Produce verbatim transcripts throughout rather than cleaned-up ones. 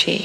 reality.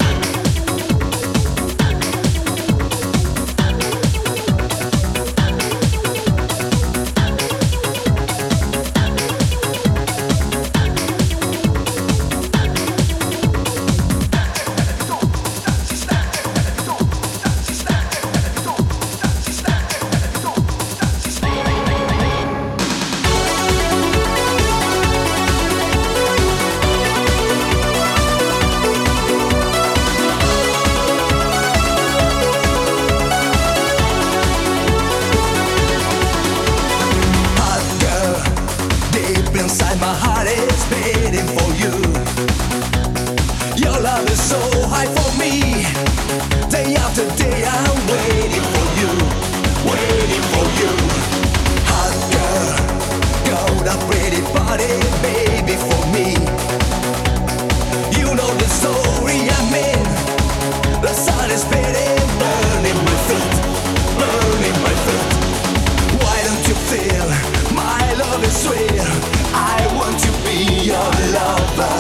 Inside my heart is beating for you. Your love is so high for me. Day after day I'm waiting for you, waiting for you. Hot girl, go to pretty party, baby, for me. You know the story I'm in. The sun is beating, burning my feet, burning my feet. Why don't you feel my love is sweet? I want to be your lover.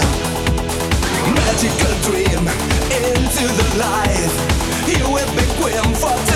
Magical dream into the light. You will be queen for